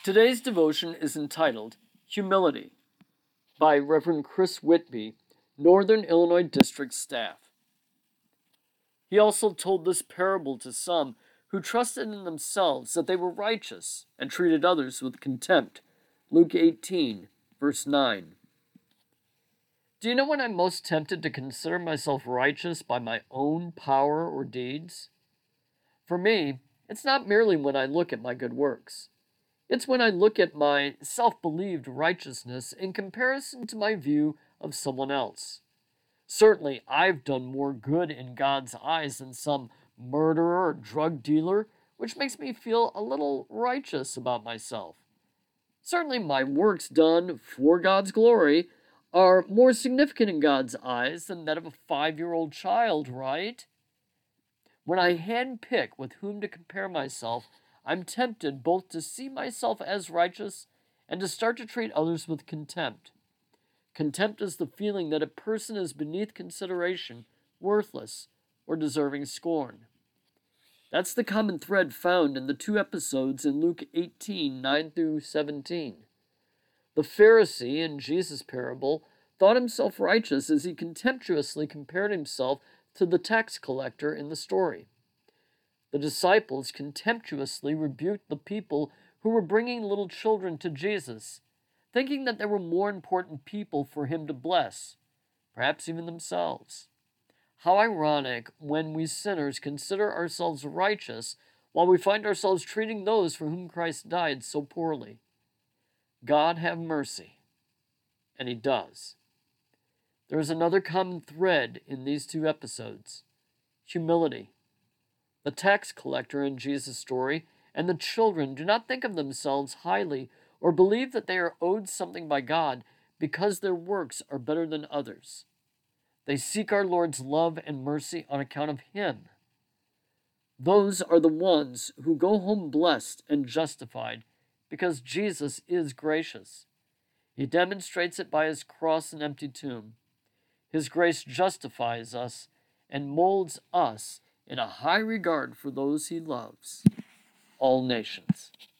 Today's devotion is entitled Humility by Reverend Chris Whitby, Northern Illinois District Staff. He also told this parable to some who trusted in themselves that they were righteous and treated others with contempt. Luke 18, verse 9. Do you know when I'm most tempted to consider myself righteous by my own power or deeds? For me, it's not merely when I look at my good works. It's when I look at my self-believed righteousness in comparison to my view of someone else. Certainly, I've done more good in God's eyes than some murderer or drug dealer, which makes me feel a little righteous about myself. Certainly, my works done for God's glory are more significant in God's eyes than that of a 5-year-old child, right? When I handpick with whom to compare myself, I'm tempted both to see myself as righteous and to start to treat others with contempt. Contempt is the feeling that a person is beneath consideration, worthless, or deserving scorn. That's the common thread found in the 2 episodes in Luke 18, 9 through 17. The Pharisee in Jesus' parable thought himself righteous as he contemptuously compared himself to the tax collector in the story. The disciples contemptuously rebuked the people who were bringing little children to Jesus, thinking that they were more important people for him to bless, perhaps even themselves. How ironic when we sinners consider ourselves righteous while we find ourselves treating those for whom Christ died so poorly. God have mercy, and he does. There is another common thread in these 2 episodes: humility. The tax collector in Jesus' story and the children do not think of themselves highly or believe that they are owed something by God because their works are better than others. They seek our Lord's love and mercy on account of him. Those are the ones who go home blessed and justified because Jesus is gracious. He demonstrates it by his cross and empty tomb. His grace justifies us and molds us in a high regard for those he loves, all nations.